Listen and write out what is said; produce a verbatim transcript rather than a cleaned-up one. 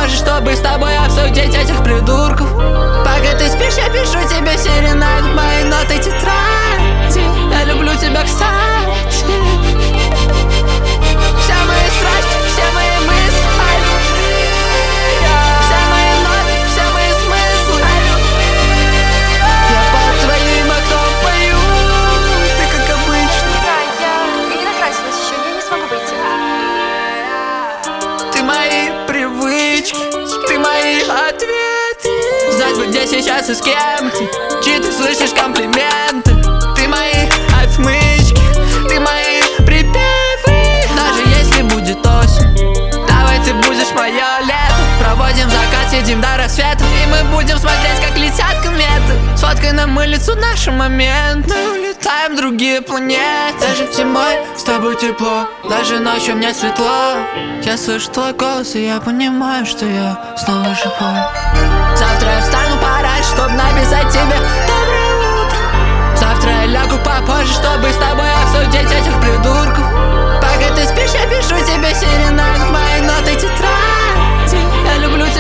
попозже, чтобы с тобой обсудить этих придурков. Пока ты спишь, я пишу тебе серенад, мои ноты тетради. Я люблю тебя, кстати. Вся моя страсть, все мои мысли о любви. Все мои ноты, все мои смыслы о любви. Я под твоим окном пою, ты как обычно. Да, я не накрасилась еще, я не смогу выйти. Ты мои привычки, ты мои ответы. Знать бы, где сейчас и с кем ты, чьи ты слышишь комплименты. Ты мои отмычки, ты мои припевы. Даже если будет осень, давай ты будешь мое лето. Проводим закат, сидим до рассвета, и мы будем смотреть, как летят кометы. Сфоткай на мылицу наши моменты. Мы улетаем в другие планеты. Даже зимой с тобой тепло, даже ночью мне светло. Я слышу твой голос, и я понимаю, что я снова живой. Завтра я встану пораньше, чтобы написать тебе доброе утро. Завтра я лягу попозже, чтобы с тобой обсудить этих придурков. Пока ты спишь, я пишу тебе серенад, мои ноты тетради. Я люблю